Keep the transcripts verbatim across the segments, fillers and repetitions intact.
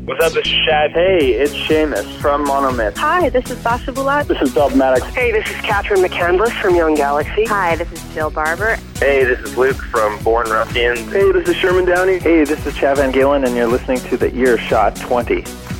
What's up, this is Shad. Hey, it's Seamus from Monomyth. Hi, this is Sasha Bulat. This is Dogmatic. Hey, this is Catherine McCandless from Young Galaxy. Hi, this is Jill Barber. Hey, this is Luke from Born Ruffians. Hey, this is Sherman Downey. Hey, this is Chad Van Galen, and you're listening to the Earshot twenty.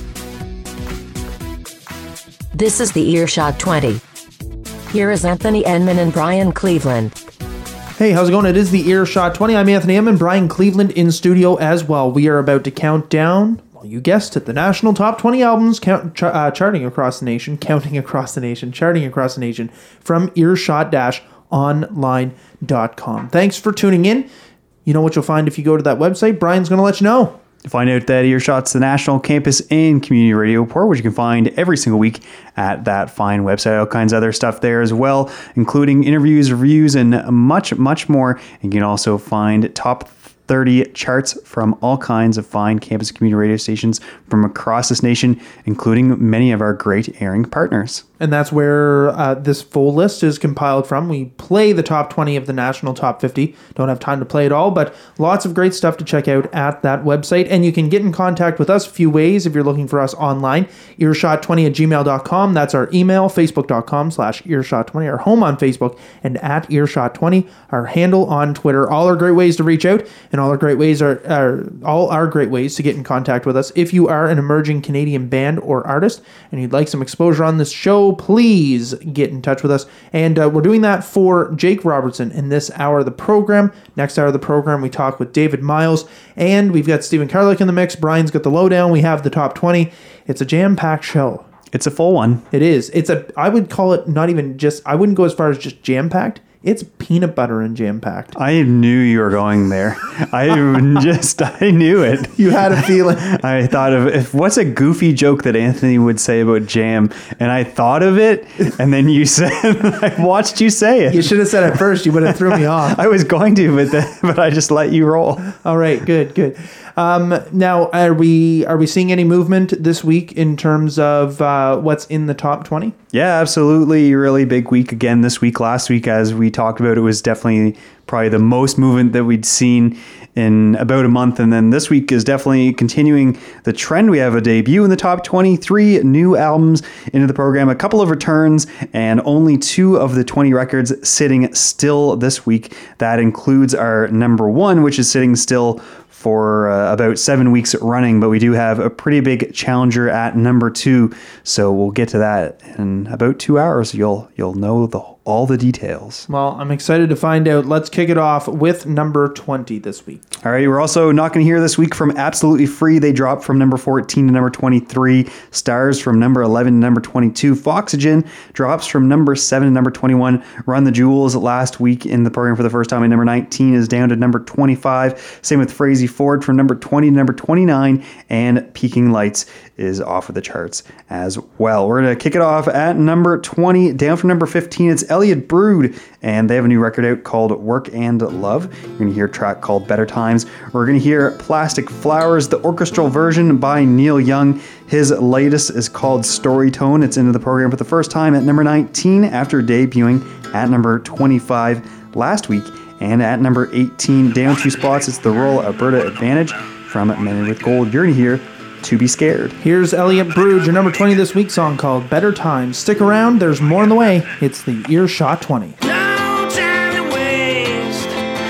This is the Earshot twenty. Here is Anthony Enman and Brian Cleveland. Hey, how's it going? It is the Earshot twenty. I'm Anthony Enman, Brian Cleveland in studio as well. We are about to count down, well, you guessed it, the national top twenty albums count, ch- uh, charting across the nation, counting across the nation, charting across the nation from earshot dash online dot com. Thanks for tuning in. You know what you'll find if you go to that website? Brian's going to let you know. Find out that Earshot's the national campus and community radio report, which you can find every single week at that fine website. All kinds of other stuff there as well, including interviews, reviews, and much, much more. And you can also find top thirty charts from all kinds of fine campus and community radio stations from across this nation, including many of our great airing partners. And that's where uh, this full list is compiled from. We play the top twenty of the national top fifty. Don't have time to play it all, but lots of great stuff to check out at that website. And you can get in contact with us a few ways if you're looking for us online. earshot twenty at gmail dot com. That's our email. facebook.com slash earshot twenty. Our home on Facebook, and at earshot twenty. Our handle on Twitter. All are great ways to reach out, and all are great ways are, are all are great ways to get in contact with us. If you are an emerging Canadian band or artist and you'd like some exposure on this show, please get in touch with us. And uh, we're doing that for Jake Robertson in this hour of the program. Next hour of the program, we talk with David Miles, and we've got Stephen Carlick in the mix. Brian's got the lowdown. We have the top twenty. It's a jam-packed show. It's a full one. It is. It's a. I would call it not even just. I wouldn't go as far as just jam-packed. It's peanut butter and jam-packed. I knew you were going there. I just, I knew it. You had a feeling. I thought of, if what's a goofy joke that Anthony would say about jam? And I thought of it, and then you said, I watched you say it. You should have said it first. You would have threw me off. I was going to, but then, but I just let you roll. All right, good, good. Um, now, are we are we seeing any movement this week in terms of uh, what's in the top twenty? Yeah, absolutely. Really big week again this week. Last week, as we talked about, it was definitely probably the most movement that we'd seen in about a month. And then this week is definitely continuing the trend. We have a debut in the top twenty-three, new albums into the program, a couple of returns, and only two of the twenty records sitting still this week. That includes our number one, which is sitting still for uh, about seven weeks running, but we do have a pretty big challenger at number two, so we'll get to that in about two hours. You'll you'll know the all the details. Well, I'm excited to find out. Let's kick it off with number twenty this week. All right, we're also not going to hear this week from Absolutely Free. They dropped from number fourteen to number twenty-three. Stars from number eleven to number twenty-two. Foxygen drops from number seven to number twenty-one. Run the Jewels last week in the program for the first time at number nineteen is down to number twenty-five. Same with Frazee Ford from number twenty to number twenty-nine. And Peaking Lights is off of the charts as well. We're going to kick it off at number twenty. Down from number fifteen, it's Elliott Brood, and they have a new record out called Work and Love. You're going to hear a track called Better Times. We're going to hear Plastic Flowers, the orchestral version by Neil Young. His latest is called Storytone. It's into the program for the first time at number nineteen after debuting at number twenty-five last week. And at number eighteen, down two spots, it's the Rural Alberta Advantage from Men with Gold. You're going to hear To Be Scared. Here's Elliott Brood, your number twenty this week, song called Better Times. Stick around, there's more on the way. It's the Earshot twenty. No time to waste.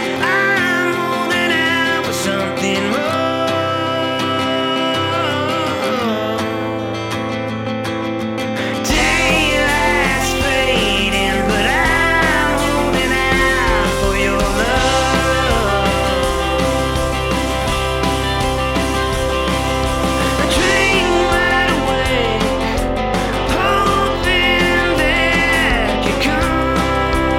I'm holding out for something more. Daylight's fading, but I'm holding out for your love. A dream wide awake, hoping that you come.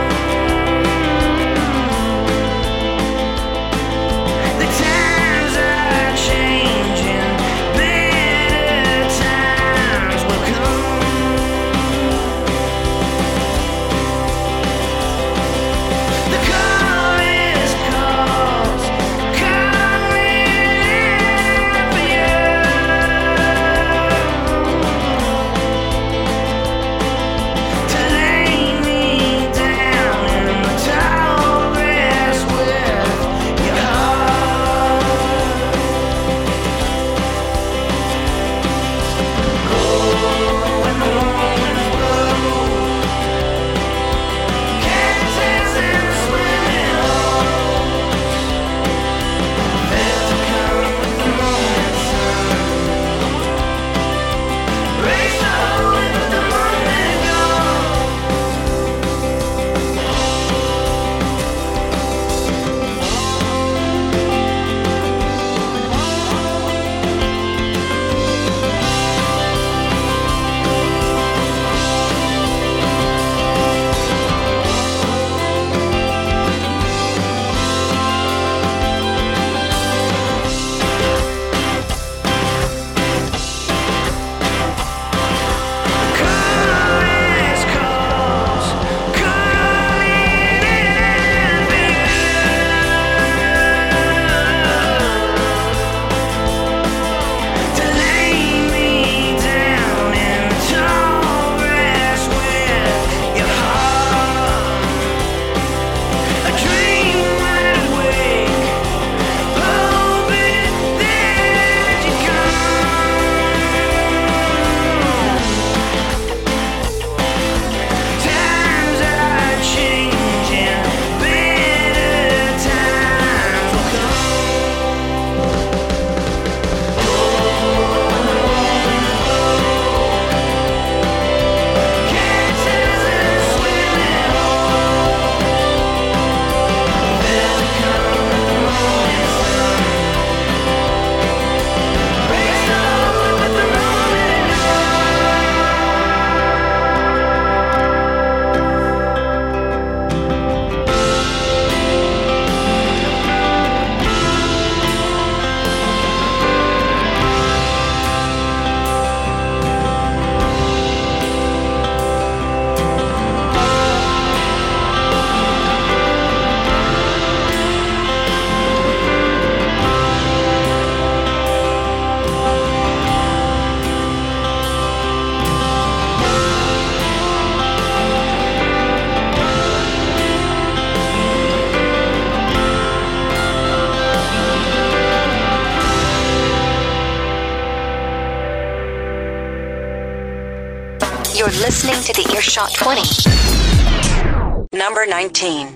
You're listening to the Earshot twenty. Number nineteen.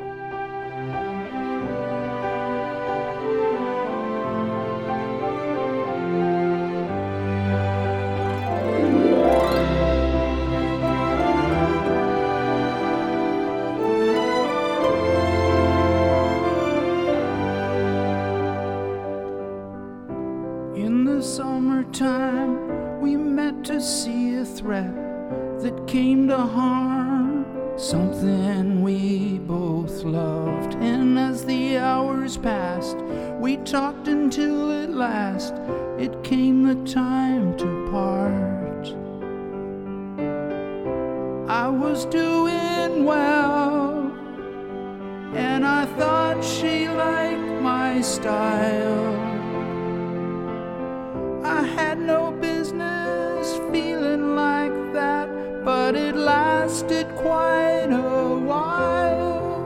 In the summertime, we met to see a threat that came to harm something we both loved. And as the hours passed, we talked until at last it came the time to part. I was doing well, and I thought she liked my style. I had no business feeling like that, but it lasted quite a while.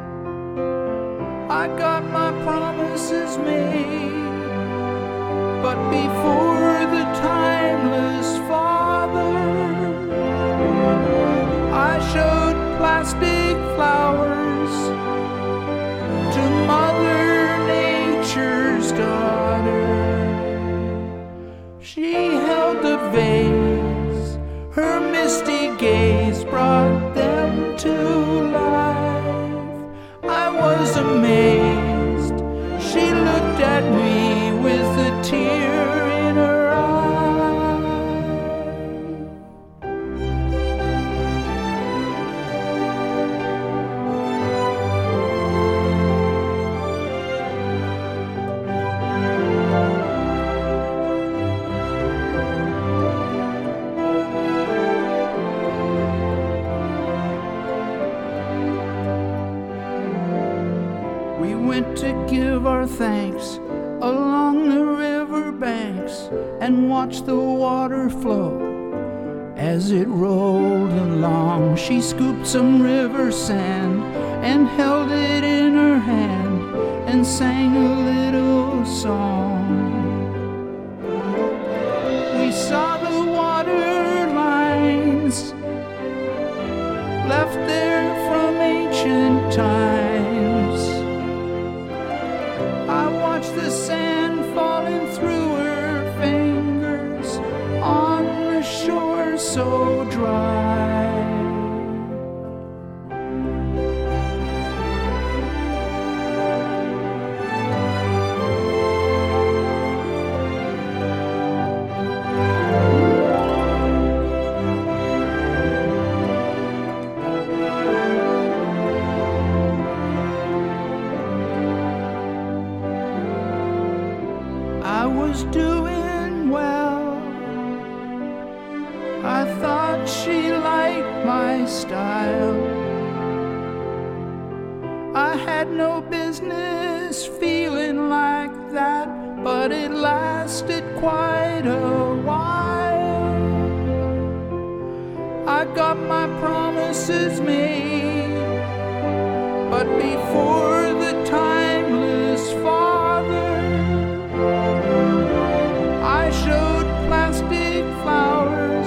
I got my promises made, but before the timeless father, I showed plastic flowers to Mother Nature's daughter. She held the vase, her misty gaze brought them to life. I was amazed, she looked at me with a tear in her to give our thanks along the river banks and watch the water flow as it rolled along. She scooped some river sand and held it in her hand and sang a little song. We saw the water lines left there from ancient times. I watched the sand falling through her fingers on the shore so dry. I was doing well. I thought she liked my style. I had no business feeling like that, but it lasted quite a while. I got my promises made, but before the timeless father, I showed plastic flowers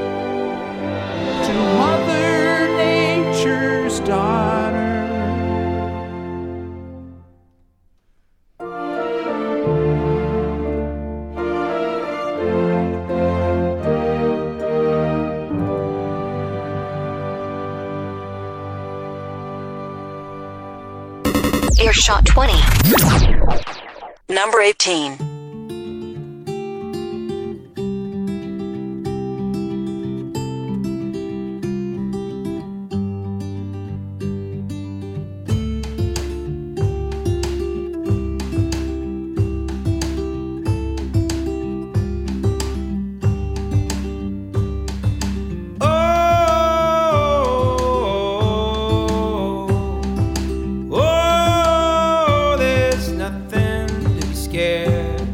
to Mother Nature's daughter. Earshot twenty. Number eighteen. Scared.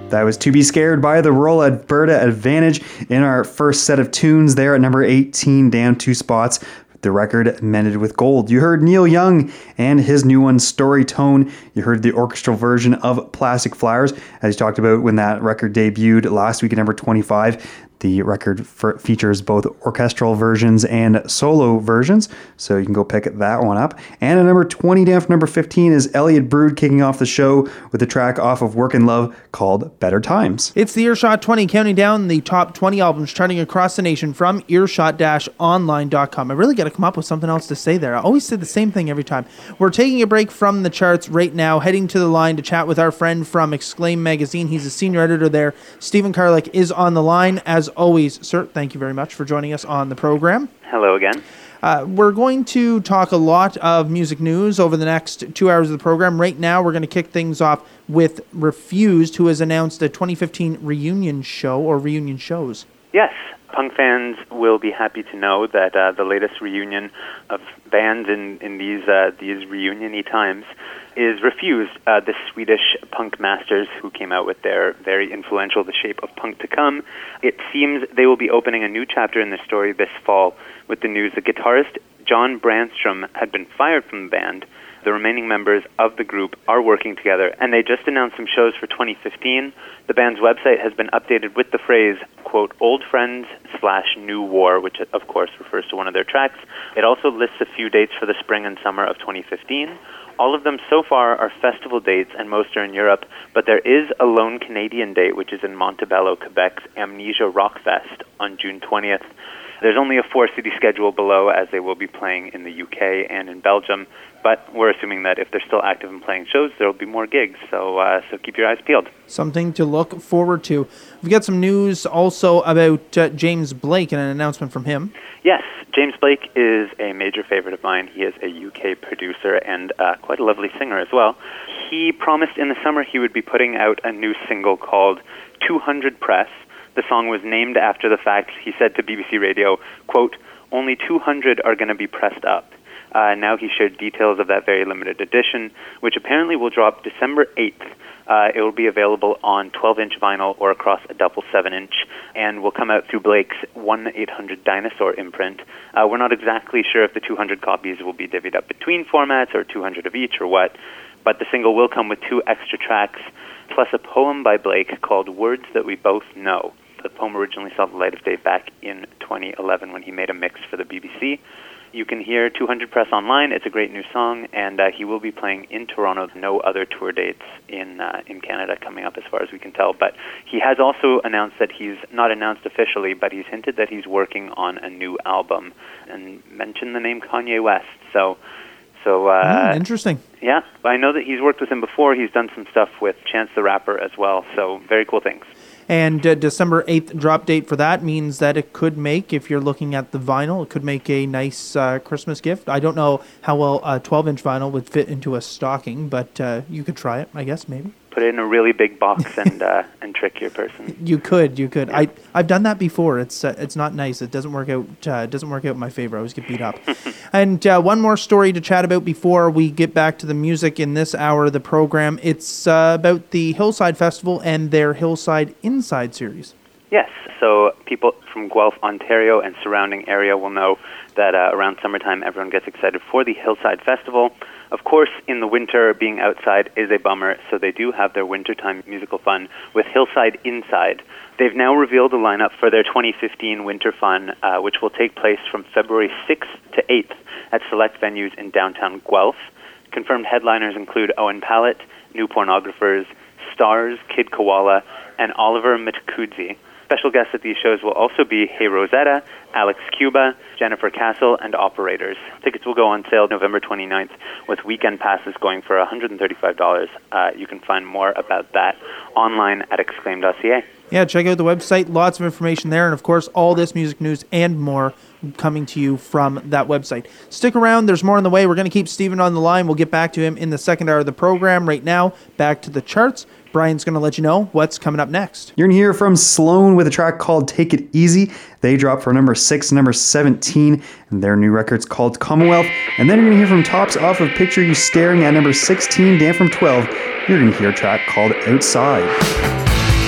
That was To Be Scared by the Rural Alberta Advantage in our first set of tunes there at number eighteen, down two spots. The record Mended with Gold. You heard Neil Young and his new one, Story Tone. You heard the orchestral version of Plastic Flowers, as you talked about when that record debuted last week at number twenty-five. The record f- features both orchestral versions and solo versions, so you can go pick that one up. And at number twenty, down from number fifteen, is Elliot Brood kicking off the show with a track off of Work and Love called Better Times. It's the Earshot twenty, counting down the top twenty albums charting across the nation from earshot dash online dot com. I really got to come up with something else to say there. I always say the same thing every time. We're taking a break from the charts right now, heading to the line to chat with our friend from Exclaim Magazine. He's a senior editor there. Stephen Karlik is on the line. As always, sir, thank you very much for joining us on the program. Hello again. Uh, we're going to talk a lot of music news over the next two hours of the program. Right now, we're going to kick things off with Refused, who has announced a twenty fifteen reunion show or reunion shows. Yes. Punk fans will be happy to know that uh, the latest reunion of bands in, in these uh, these reunion-y times is Refused, uh, the Swedish punk masters who came out with their very influential The Shape of Punk to Come. It seems they will be opening a new chapter in their story this fall with the news that guitarist John Brandstrom had been fired from the band. The remaining members of the group are working together, and they just announced some shows for twenty fifteen. The band's website has been updated with the phrase, quote, old friends slash new war, which of course refers to one of their tracks. It also lists a few dates for the spring and summer of twenty fifteen. All of them so far are festival dates, and most are in Europe, but there is a lone Canadian date, which is in Montebello, Quebec's Amnesia Rock Fest on June twentieth. There's only a four-city schedule below, as they will be playing in the U K and in Belgium, but we're assuming that if they're still active and playing shows, there will be more gigs, so uh, so keep your eyes peeled. Something to look forward to. We've got some news also about uh, James Blake and an announcement from him. Yes, James Blake is a major favorite of mine. He is a U K producer and uh, quite a lovely singer as well. He promised in the summer he would be putting out a new single called two hundred Press. The song was named after the fact, he said to B B C Radio, quote, only two hundred are going to be pressed up. Uh, now he shared details of that very limited edition, which apparently will drop December eighth. Uh, it will be available on twelve-inch vinyl or across a double seven-inch, and will come out through Blake's one eight hundred Dinosaur imprint. Uh, we're not exactly sure if the two hundred copies will be divvied up between formats or two hundred of each or what, but the single will come with two extra tracks, plus a poem by Blake called Words That We Both Know. The poem originally saw the light of day back in twenty eleven when he made a mix for the B B C. You can hear two hundred Press online. It's a great new song, and uh, he will be playing in Toronto. No other tour dates in uh, in Canada coming up as far as we can tell. But he has also announced that he's, not announced officially, but he's hinted that he's working on a new album and mentioned the name Kanye West. So, so uh, mm, interesting. Yeah, I know that he's worked with him before. He's done some stuff with Chance the Rapper as well. So very cool things. And uh, December eighth drop date for that means that it could make, if you're looking at the vinyl, it could make a nice uh, Christmas gift. I don't know how well a twelve-inch vinyl would fit into a stocking, but uh, you could try it, I guess, maybe. Put it in a really big box and uh, and trick your person. You could, you could. Yeah. I I've done that before. It's uh, it's not nice. It doesn't work out. Uh, it doesn't work out in my favor. I always get beat up. And uh, one more story to chat about before we get back to the music in this hour of the program. It's uh, about the Hillside Festival and their Hillside Inside series. Yes. So people from Guelph, Ontario, and surrounding area will know that uh, around summertime, everyone gets excited for the Hillside Festival. Of course, in the winter, being outside is a bummer, so they do have their wintertime musical fun with Hillside Inside. They've now revealed a lineup for their twenty fifteen Winter Fun, uh, which will take place from February sixth to eighth at select venues in downtown Guelph. Confirmed headliners include Owen Pallett, New Pornographers, Stars, Kid Koala, and Oliver Mtukudzi. Special guests at these shows will also be Hey Rosetta, Alex Cuba, Jennifer Castle, and Operators. Tickets will go on sale November twenty-ninth, with weekend passes going for one hundred thirty-five dollars. Uh, you can find more about that online at exclaim dot c a. Yeah, check out the website. Lots of information there. And, of course, all this music news and more coming to you from that website. Stick around. There's more on the way. We're going to keep Stephen on the line. We'll get back to him in the second hour of the program. Right now, back to the charts. Brian's going to let you know what's coming up next. You're going to hear from Sloan with a track called Take It Easy. They dropped from number six to number seventeen, and their new record's called Commonwealth. And then you're going to hear from Tops off of Picture You Staring at number sixteen, down from twelve. You're going to hear a track called Outside.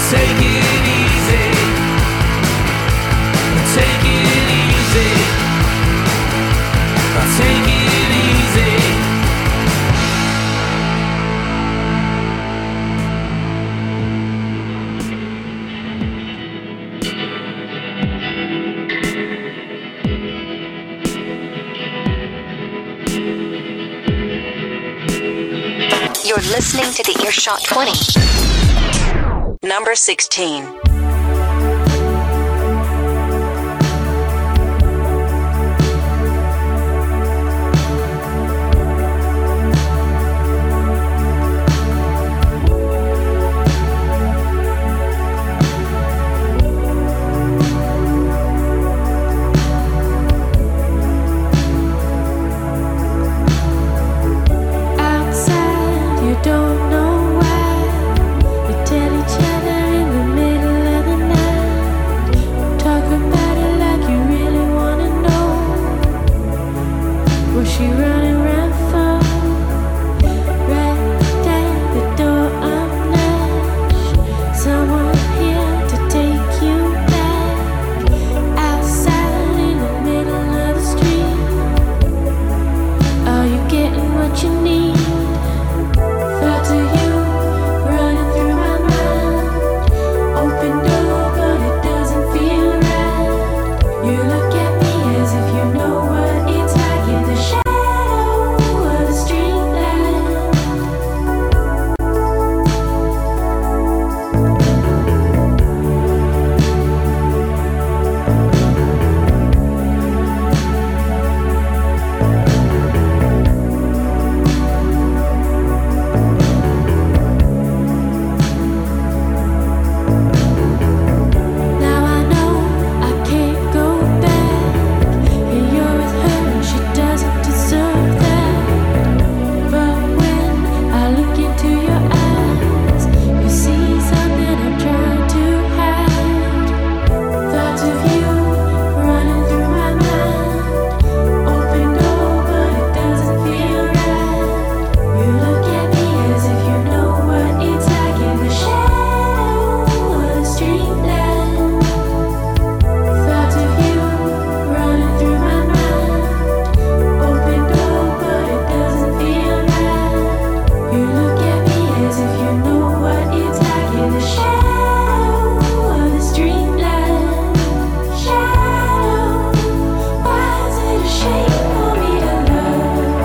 take it easy. Take it easy. Take it easy. You're listening to the Earshot twenty. Number sixteen. Don't know why we tell each other in the middle of the night. Talk about it like you really wanna know. Was she running around for? Right at the door of Nash. Someone here to take you back. Outside in the middle of the street. Are you getting what you need? Thoughts of you running through my mind. Open door, but it doesn't feel right. You look at me as if you know what it's like in the shadow of the streetlight. Now I know I can't go back. And you're with her and she doesn't deserve that. But when I look into your eyes, you see something I'm trying to hide. Thoughts of you running through my mind. Open door, but it doesn't feel right. You look at me as if you know what it's like in the shadow of the streetlight. Thoughts of you running through my mind. Open door, but it doesn't feel right. You look at me as if you know what it's like in the shadow of the streetlight. Shadow, why is it a shame for me to love?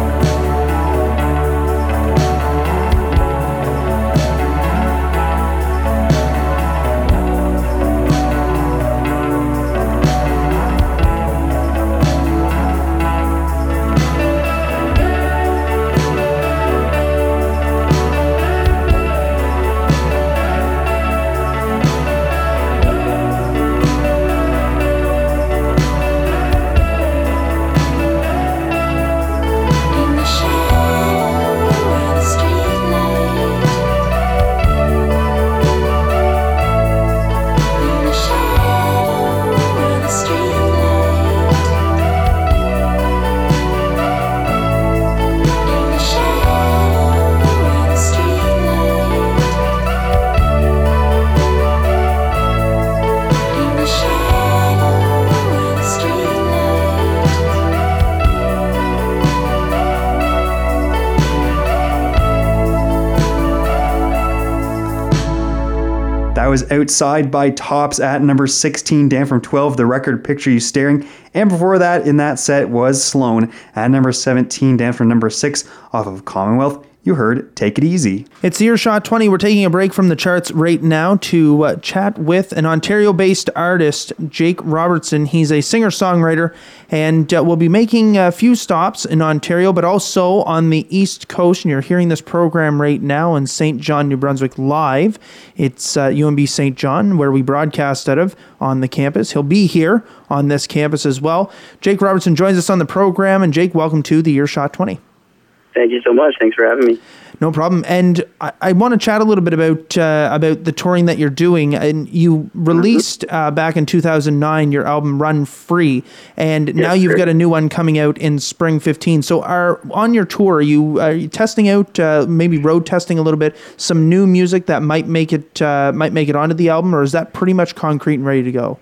In the shadow of the streetlight. In the shadow of the streetlight. In the shadow of the streetlight. In the shadow of the streetlight. That was Outside by Tops at number sixteen, down from twelve, The Record Picture You Staring. And before that, in that set, was Sloan at number seventeen, down from number six, off of Commonwealth. You heard Take It Easy. It's Earshot twenty. We're taking a break from the charts right now to uh, chat with an Ontario-based artist, Jake Robertson. He's a singer-songwriter, and uh, we'll be making a few stops in Ontario, but also on the East Coast. And you're hearing this program right now in Saint John, New Brunswick, live. It's uh, U N B Saint John, where we broadcast out of on the campus. He'll be here on this campus as well. Jake Robertson joins us on the program. And Jake, welcome to the Earshot twenty. Thank you so much. Thanks for having me. No problem. And I, I want to chat a little bit about uh, about the touring that you're doing. And you released uh, back in two thousand nine your album Run Free, and yes, now you've sure. got a new one coming out in spring fifteen. So are on your tour, are you, are you testing out, uh, maybe road testing a little bit, some new music that might make it uh, might make it onto the album, or is that pretty much concrete and ready to go?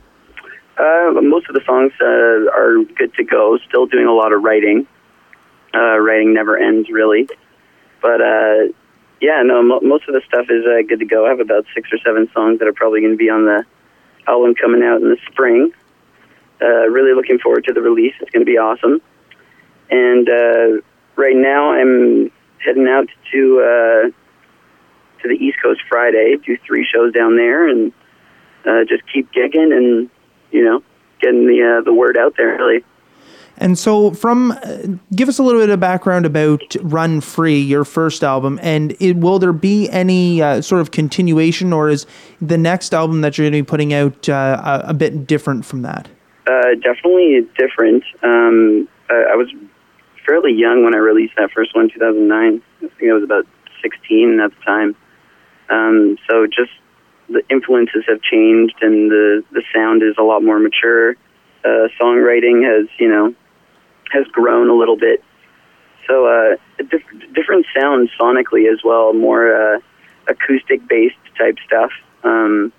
Uh, most of the songs uh, are good to go. Still doing a lot of writing. Uh, writing never ends, really. But, uh, yeah, no, mo- most of the stuff is uh, good to go. I have about six or seven songs that are probably going to be on the album coming out in the spring. Uh, really looking forward to the release. It's going to be awesome. And uh, right now I'm heading out to uh, to the East Coast Friday, do three shows down there, and uh, just keep gigging and, you know, getting the uh, the word out there, really. And so from, uh, give us a little bit of background about Run Free, your first album, and it, will there be any uh, sort of continuation, or is the next album that you're going to be putting out uh, a, a bit different from that? Uh, definitely different. Um, I, I was fairly young when I released that first one in two thousand nine. I think I was about sixteen at the time. Um, so just the influences have changed, and the, the sound is a lot more mature. Uh, songwriting has, you know, has grown a little bit. So uh, diff- different sounds sonically as well, more uh, acoustic-based type stuff. Um,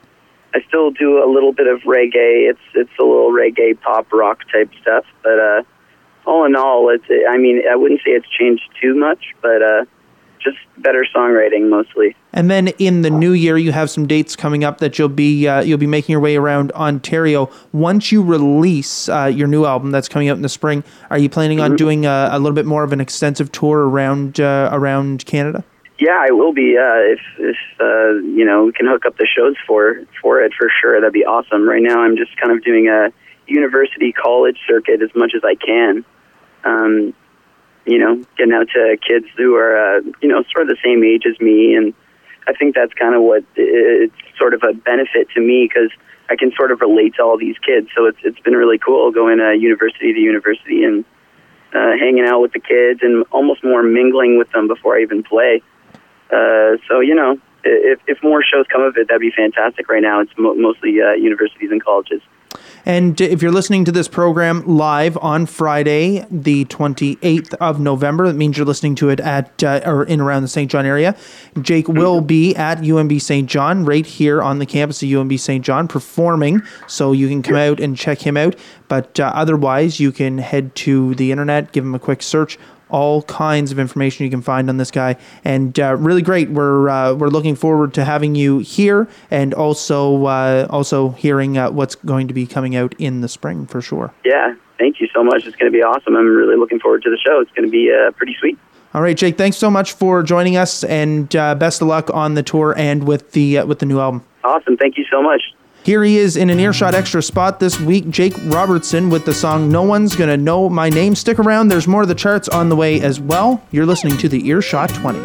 I still do a little bit of reggae. It's it's a little reggae pop rock type stuff, but uh, all in all, it's. I mean, I wouldn't say it's changed too much, but uh, just better songwriting mostly. And then in the new year, you have some dates coming up that you'll be uh, you'll be making your way around Ontario. Once you release uh, your new album that's coming out in the spring, are you planning mm-hmm. on doing a, a little bit more of an extensive tour around uh, around Canada? Yeah, I will be. Uh, if if uh, you know, we can hook up the shows for for it for sure. That'd be awesome. Right now, I'm just kind of doing a university college circuit as much as I can. Um, you know, getting out to kids who are uh, you know sort of the same age as me, and I think that's kind of what it's sort of a benefit to me because I can sort of relate to all these kids. So it's it's been really cool going uh, university to university and uh, hanging out with the kids and almost more mingling with them before I even play. Uh, so, you know, if, if more shows come of it, that'd be fantastic. Right now, it's mo- mostly uh, universities and colleges. And if you're listening to this program live on Friday, the twenty-eighth of November, that means you're listening to it at uh, or in around the Saint John area. Jake will be at U M B Saint John, right here on the campus of U M B Saint John, performing. So you can come out and check him out. But uh, otherwise, you can head to the internet, give him a quick search. All kinds of information you can find on this guy, and uh, really great. We're uh, we're looking forward to having you here, and also uh, also hearing uh, what's going to be coming out in the spring for sure. Yeah, thank you so much. It's going to be awesome. I'm really looking forward to the show. It's going to be uh, pretty sweet. All right, Jake. Thanks so much for joining us, and uh, best of luck on the tour and with the uh, with the new album. Awesome. Thank you so much. Here he is in an Earshot Extra spot this week, Jake Robertson with the song No One's Gonna Know My Name. Stick around, there's more of the charts on the way as well. You're listening to the Earshot twenty.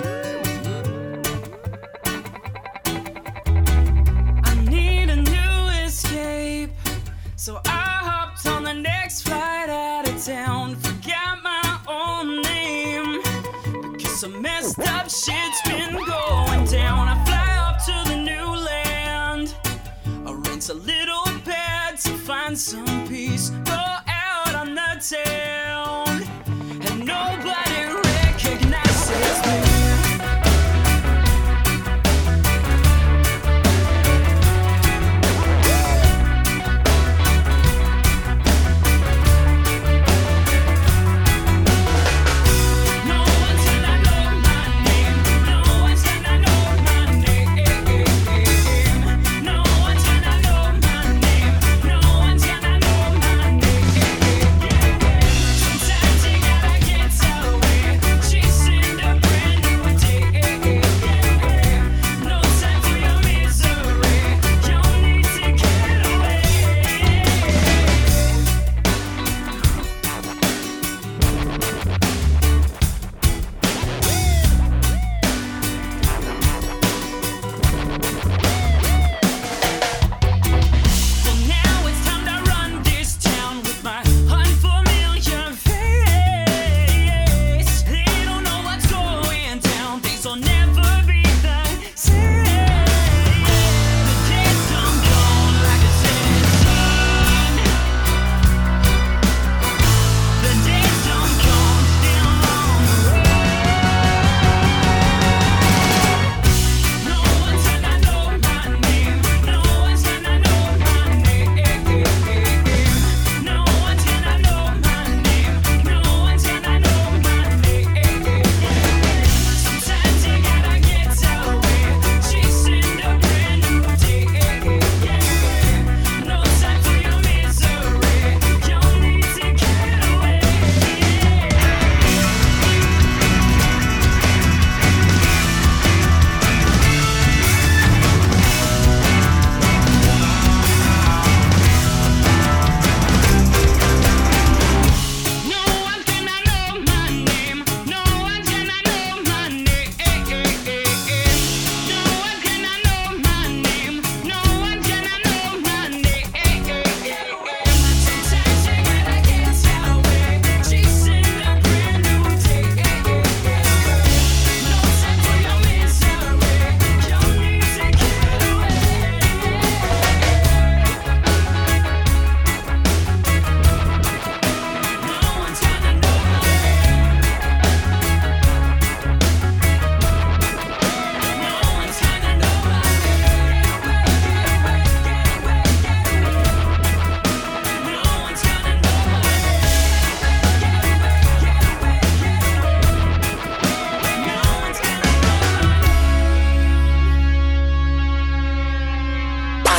I need a new escape, so I hopped on the next flight out of town. Forgot my own name, because some messed up shit's been going down. I fly up to the new land, a little pad to find some peace. Go out on the town, and nobody recognizes me. No one's gonna know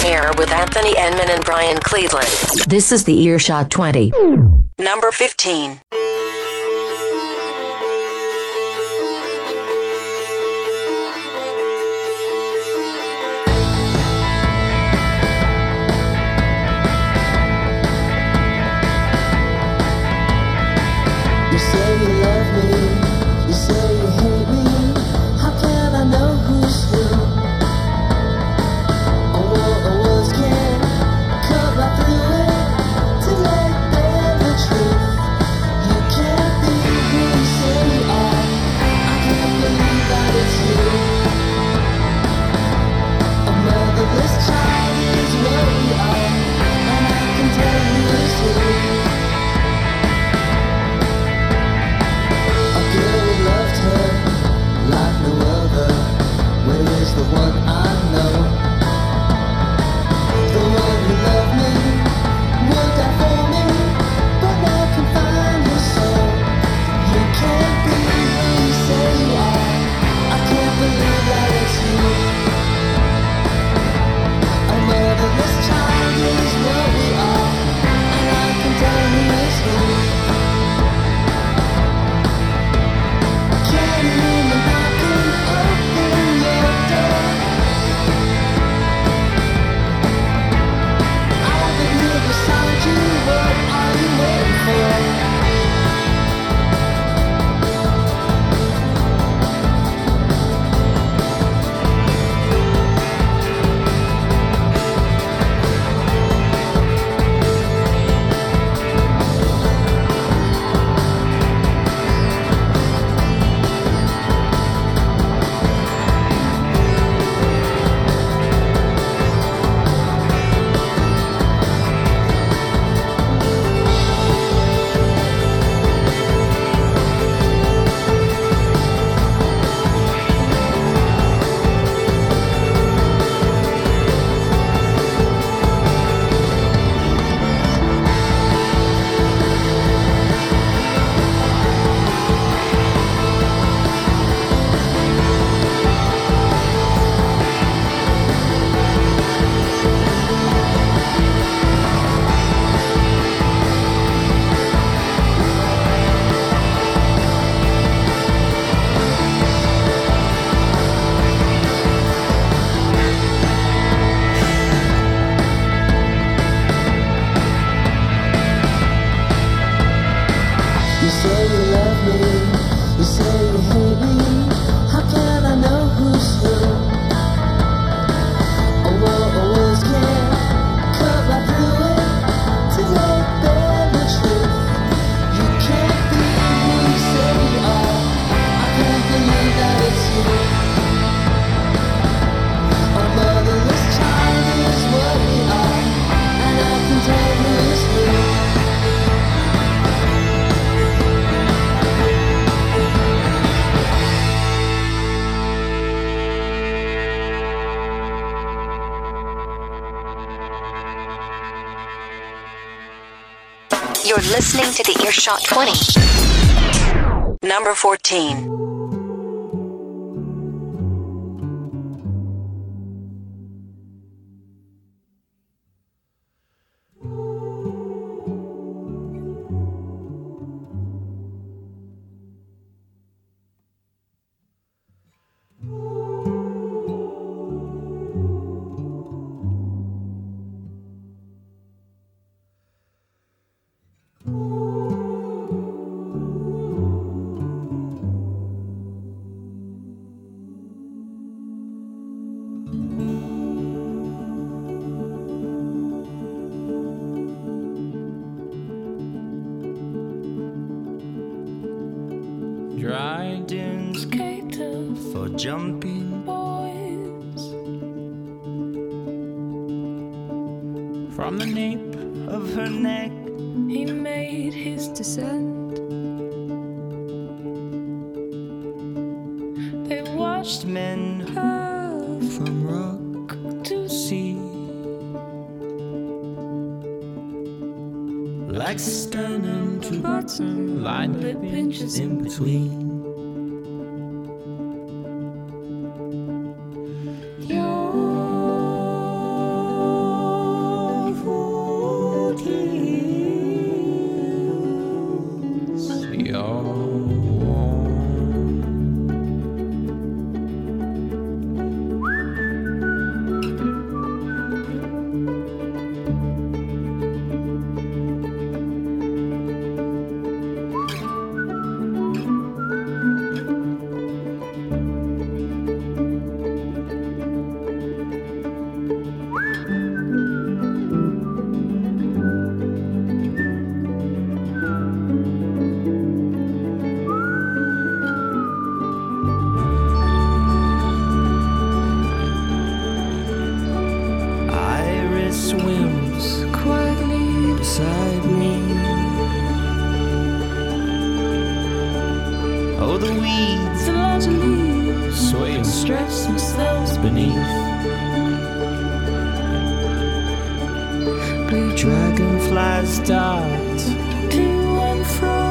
On air with Anthony Enman and Brian Cleveland. This is the Earshot twenty. Number fifteen. You say you love me, you say you hate me. How can I know who's who? Oh, oh, words can't cut right through it to make bare the truth. You can't be who you say you are. I can't believe that it's you. A motherless child is what we are, and I can tell you it's who. Loved her like no other. Where is the one I know? The one who loved me would die for me, but now can find her soul. You can't be who you say you are. I can't believe that it's you. A motherless child is what we are, and I can tell you it's who. You're listening to the Earshot twenty. Number fourteen. Dryden skater for jumping boys. From the nape of her neck, he made his descent. They watched men hurl from rock to sea, like sternum to bottom, line lip inches in between. You're swims quietly beside me. Oh, the weeds, the large leaves sway and stretch themselves beneath. Blue dragonflies dart to and fro.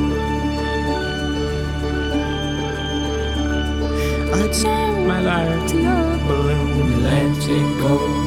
I turn my light to your balloon and let it go.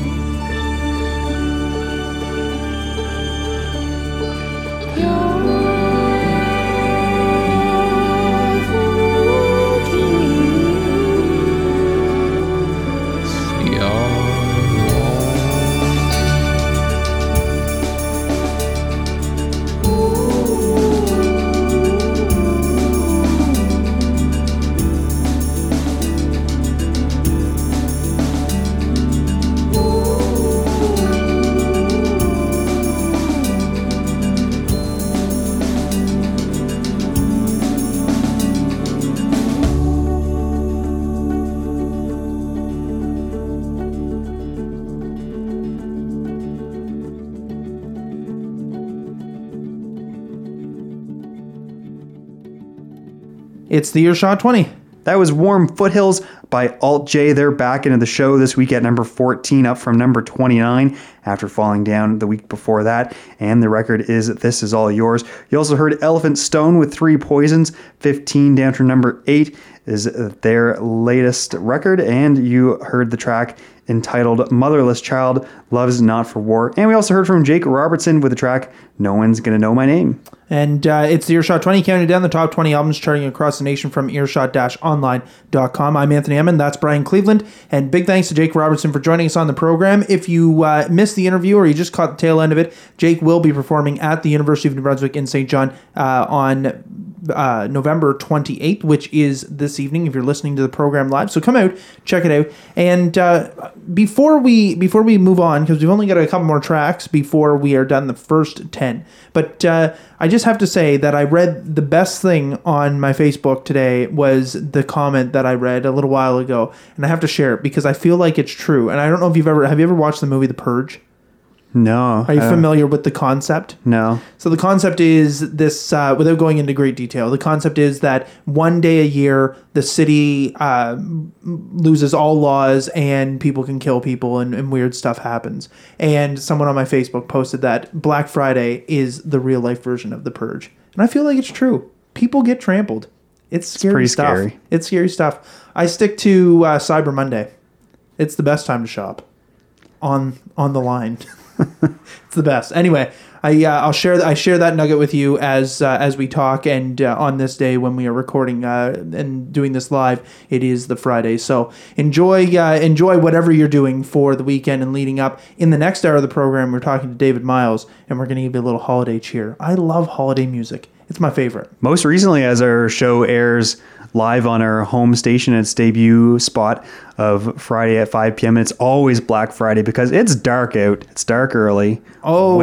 It's the Earshot twenty. That was Warm Foothills by Alt J. They're back into the show this week at number fourteen, up from number twenty-nine after falling down the week before that. And the record is This Is All Yours. You also heard Elephant Stone with Three Poisons. fifteen down from number eight is their latest record. And you heard the track entitled Motherless Child, Love's Not for War. And we also heard from Jake Robertson with the track No One's Gonna Know My Name. And uh, it's the Earshot twenty, counting down the top twenty albums charting across the nation from earshot online dot com. I'm Anthony Emmond, that's Brian Cleveland, and big thanks to Jake Robertson for joining us on the program. If you uh, missed the interview or you just caught the tail end of it, Jake will be performing at the University of New Brunswick in Saint John uh, on uh, November twenty-eighth, which is this evening if you're listening to the program live. So come out, check it out. And uh, before we before we move on, because we've only got a couple more tracks before we are done the first ten, but uh, I just have to say that I read the best thing on my Facebook today was the comment that I read a little while ago, and I have to share it because I feel like it's true. And I don't know if you've ever have you ever watched the movie The Purge? No. Are you uh, familiar with the concept? No. So the concept is this, uh, without going into great detail, the concept is that one day a year, the city uh, loses all laws and people can kill people and, and weird stuff happens. And someone on my Facebook posted that Black Friday is the real life version of The Purge. And I feel like it's true. People get trampled. It's scary it's pretty stuff. Scary. It's scary stuff. I stick to uh, Cyber Monday. It's the best time to shop. On on the line. It's the best. Anyway, I uh, I'll share I share that nugget with you as uh, as we talk, and uh, on this day when we are recording uh, and doing this live, it is the Friday. So enjoy uh, enjoy whatever you're doing for the weekend and leading up. In the next hour of the program, we're talking to David Miles, and we're going to give you a little holiday cheer. I love holiday music. It's my favorite. Most recently, as our show airs live on our home station, its debut spot of Friday at five p.m. And it's always Black Friday because it's dark out. It's dark early. Oh,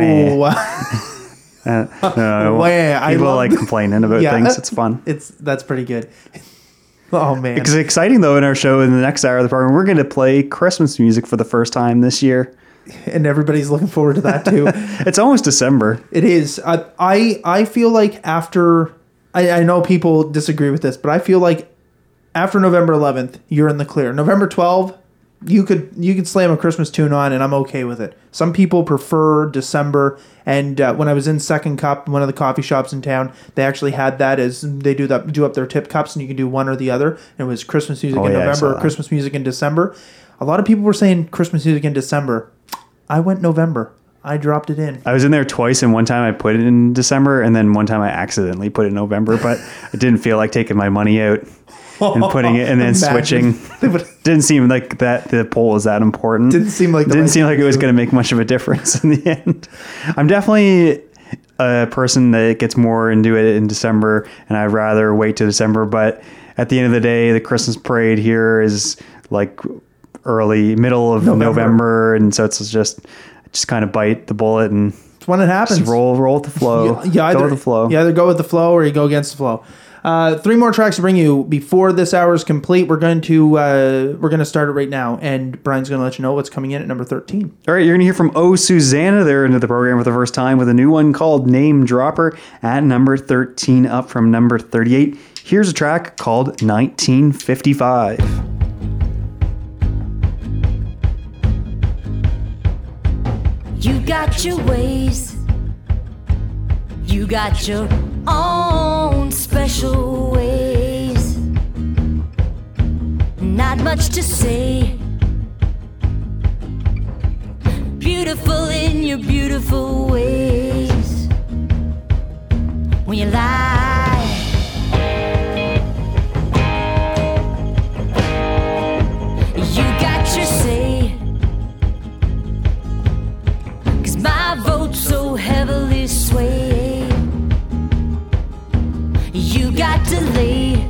uh, no, Wah, I people love like complaining about yeah, things. It's fun. It's that's pretty good. Oh man, it's exciting though. In our show, in the next hour of the program, we're going to play Christmas music for the first time this year. And everybody's looking forward to that too. It's almost December. It is. I I, I feel like after I, I know people disagree with this, but I feel like after November eleventh, you're in the clear. November twelfth, you could you could slam a Christmas tune on, and I'm okay with it. Some people prefer December, and uh, when I was in Second Cup, one of the coffee shops in town, they actually had that as they do that do up their tip cups, and you can do one or the other. And it was Christmas music oh, in yeah, November, or Christmas music in December. A lot of people were saying Christmas music in December. I went November. I dropped it in. I was in there twice, and one time I put it in December, and then one time I accidentally put it in November, but I didn't feel like taking my money out and putting it and then Imagine. switching. Didn't seem like that the poll was that important. Didn't seem like the didn't right seem like it was going to make much of a difference in the end. I'm definitely a person that gets more into it in December, and I'd rather wait to December. But at the end of the day, the Christmas parade here is like early middle of November, November and so it's just just kind of bite the bullet and it's when it happens. Just roll roll with the flow. You, you either, go with the flow. You either go with the flow or you go against the flow. Uh, three more tracks to bring you before this hour is complete. We're going to uh, we're going to start it right now, and Brian's going to let you know what's coming in at number thirteen. All right, you're going to hear from Oh Susanna. They're into the program for the first time with a new one called Name Dropper at number thirteen, up from number thirty-eight. Here's a track called nineteen fifty-five. You got your ways, you got your own special ways. Not much to say. Beautiful in your beautiful ways. When you lie, you got your say. My vote so heavily swayed. You got delayed.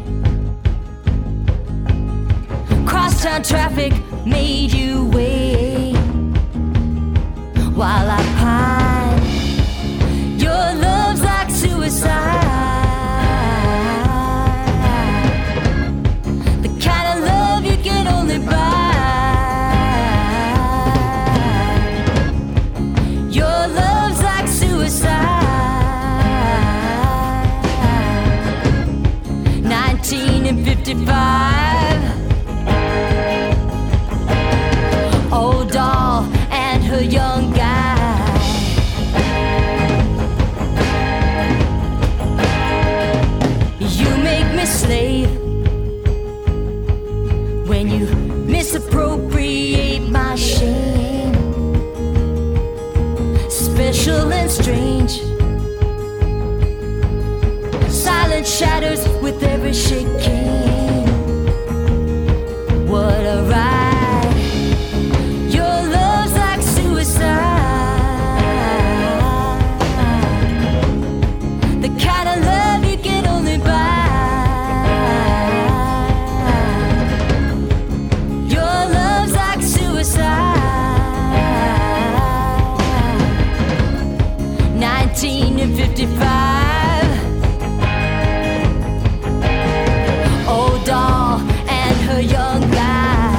Crosstown traffic made you wait. While I pine, your love's like suicide. The kind of love you can only buy. nineteen fifty-five. Old doll and her young guy. You make me slave when you misappropriate my shame. Special and strange. Silent shadows with every shaking. What a ride. Your love's like suicide. The kind of love you can only buy. Your love's like suicide. nineteen fifty-five. Doll and her young guy.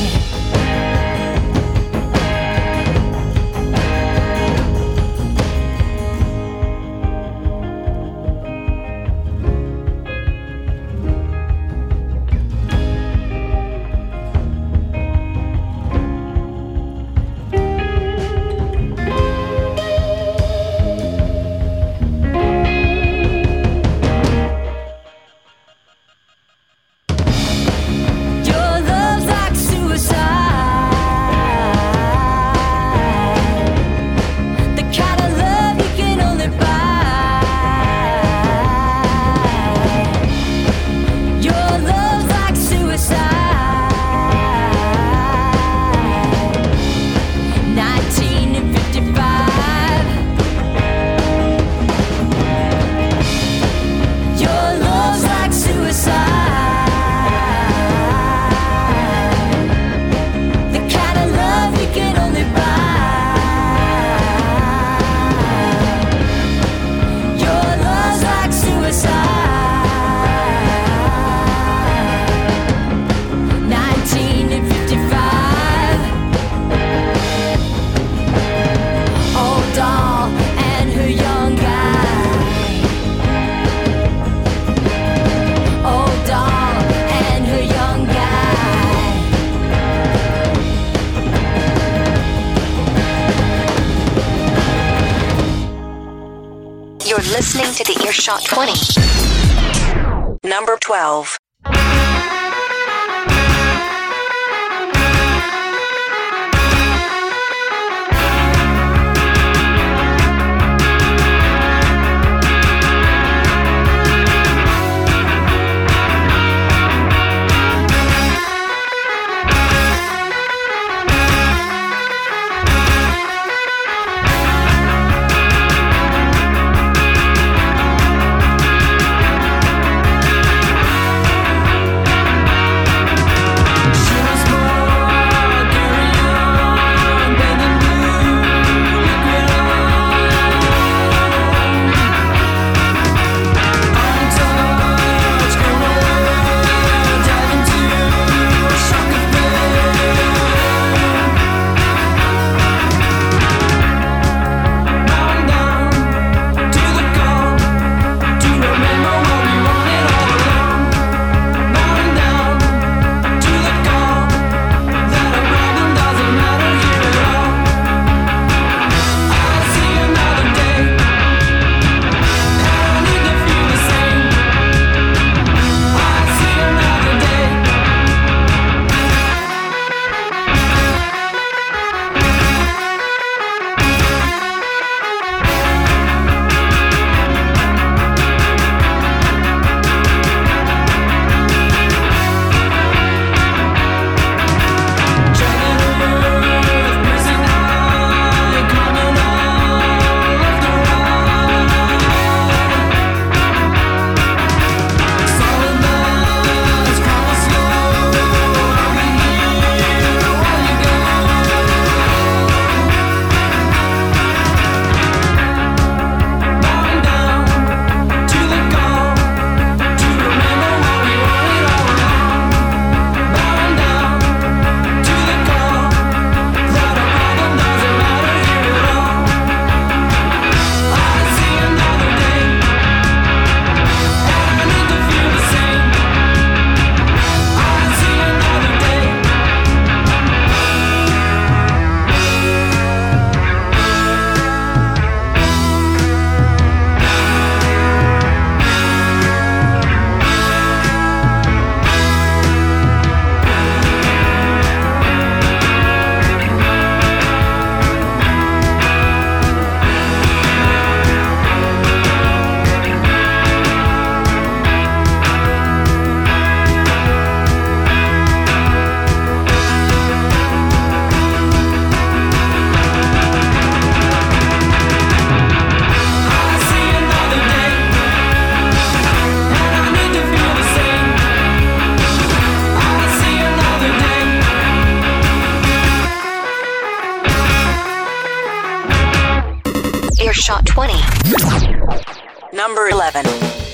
Listening to the Earshot twenty. Number twelve. Thank Earshot twenty. Number eleven.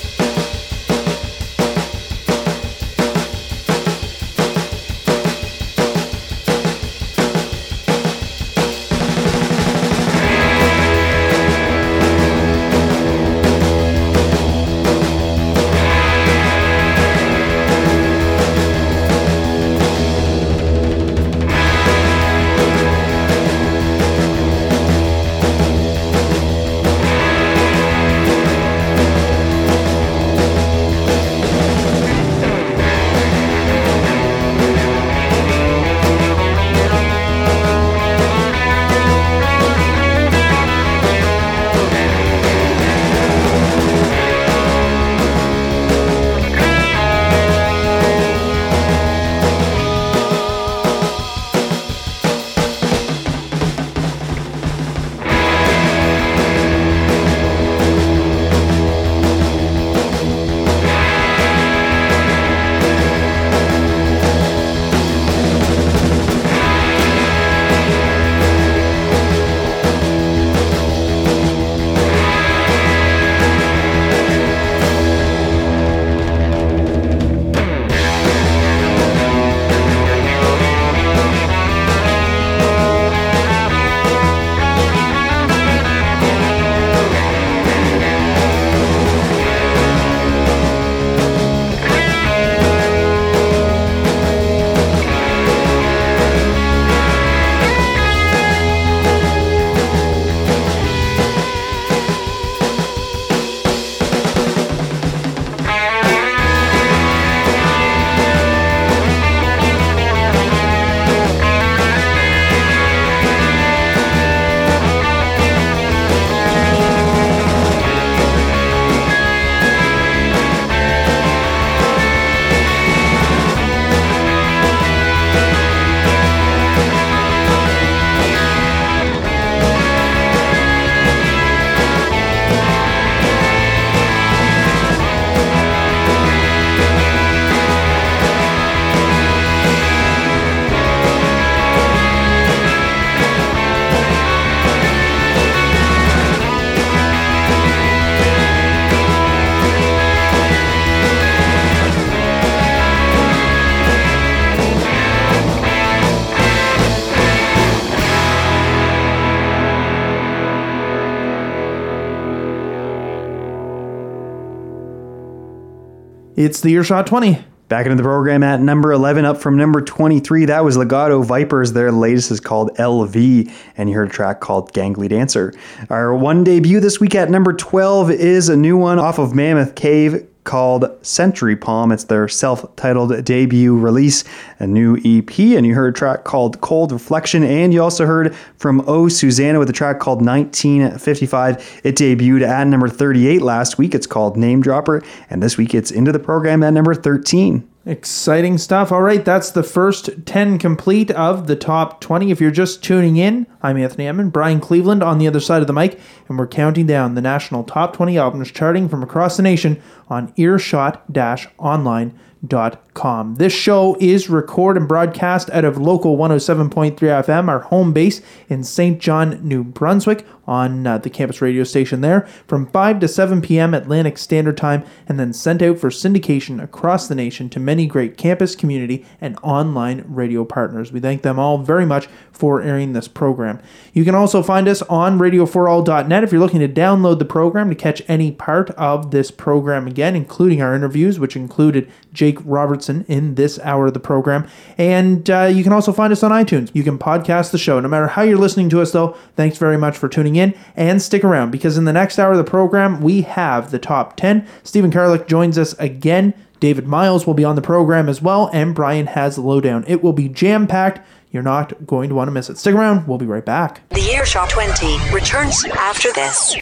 It's the Earshot twenty. Back into the program at number eleven, up from number twenty-three. That was Legato Vipers. Their latest is called L V, and you heard a track called Gangly Dancer. Our one debut this week at number twelve is a new one off of Mammoth Cave called Century Palm. It's their self-titled debut release, a new E P, and you heard a track called Cold Reflection, and you also heard from Oh Susanna with a track called nineteen fifty-five. It debuted at number thirty-eight last week. It's called Name Dropper, and this week it's into the program at number thirteen. Exciting stuff. All right, that's the first ten complete of the top twenty. If you're just tuning in, I'm Anthony Emmon, Brian Cleveland on the other side of the mic, and we're counting down the national top twenty albums charting from across the nation on earshot online dot com. This show is recorded and broadcast out of local one oh seven point three F M, our home base in Saint John, New Brunswick, on uh, the campus radio station there from five to seven p.m. Atlantic Standard Time, and then sent out for syndication across the nation to many great campus, community, and online radio partners. We thank them all very much for airing this program. You can also find us on radio for all dot net if you're looking to download the program to catch any part of this program again, including our interviews, which included Jake Robertson in this hour of the program. And uh, you can also find us on iTunes. You can podcast the show. No matter how you're listening to us, though, thanks very much for tuning in, and stick around, because in the next hour of the program, we have the top ten. Stephen Karlik joins us again. David Miles will be on the program as well, and Brian has the lowdown. It will be jam-packed. You're not going to want to miss it. Stick around. We'll be right back. The Earshot twenty returns after this.